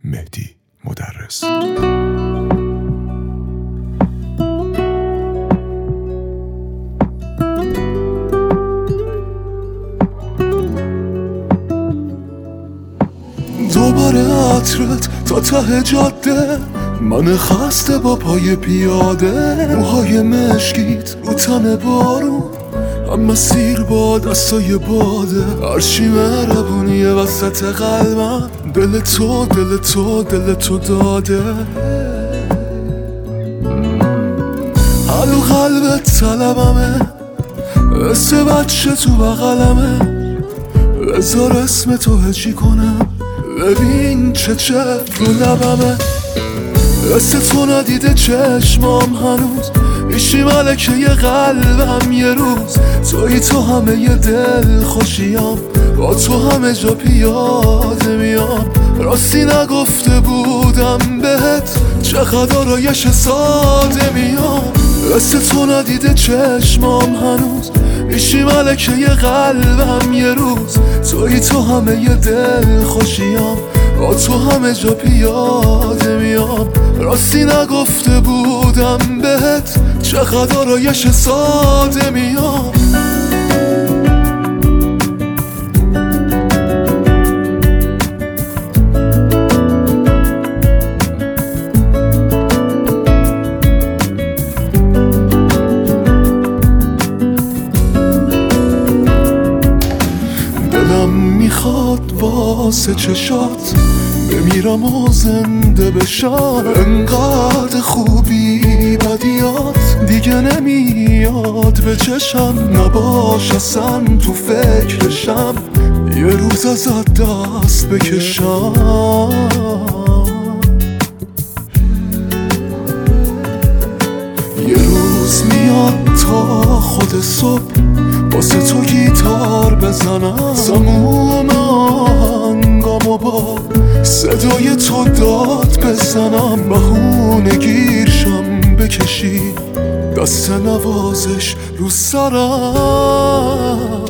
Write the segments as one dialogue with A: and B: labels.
A: مهدی مدرس.
B: دوباره عطرت تا ته جاده، من خسته با پای پیاده، موهای مشکیت رو تن بارون، هم مسیر با دستای باده، هرچی مهربونیه وسط قلبم، دل تو دل تو دل تو داده. حلو قلبت طلبمه، حس بچه تو بغلمه، بذار اسم تو هجی کنم، ببین چه رو لبمه. حس تو ندیده چشمام هنوز، میشی ملکه قلبم یه روز، توی تو همه ی دل خوشیام، با تو همه جا پیاده میام. راستی نگفته بودم بهت، چقدر آرایش ساده میام. حس تو ندیده چشمام هنوز، میشی ملکه قلبم یه روز، توی تو همه ی دل خوشیام، با تو همه جا پیاده میام. راستی نگفته بودم بهت، چقدر آرایش ساده میام. دلم میخواد واسه چشات بمیرم و زنده بشم، انقدر خوبی بدیات دیگه نمیاد به چشم، نباش اصلا تو فکرشم، یه روز ازت دست بکشم. یه روز میاد تا خود صبح، واسه تو گیتار بزنم، تموم آهنگامو با صدای تو داد بزنم، بهونه گیرشم بکشی دست نوازش رو سرم.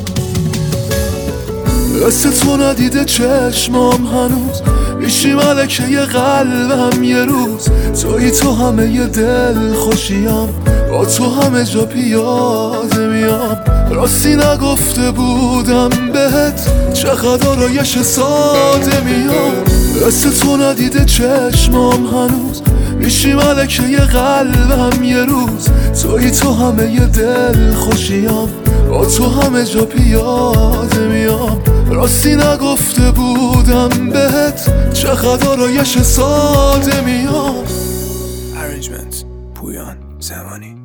B: حس تو ندیده چشمام هنوز، میشی ملکه قلبم یه روز، توی تو همه ی دل خوشیم، با تو همه جا پیاده میام. راستی نگفته بودم بهت، چقدر آرایش ساده میام. حس تو ندیده چشمام هنوز، میشی ملکه قلبم یه روز، توی تو همه ی دل خوشیم، با تو همه جا پیاده میام. راستی نگفته بودم بهت، چقدر آرایش ساده میام.
C: Arrangement پویان زمانی.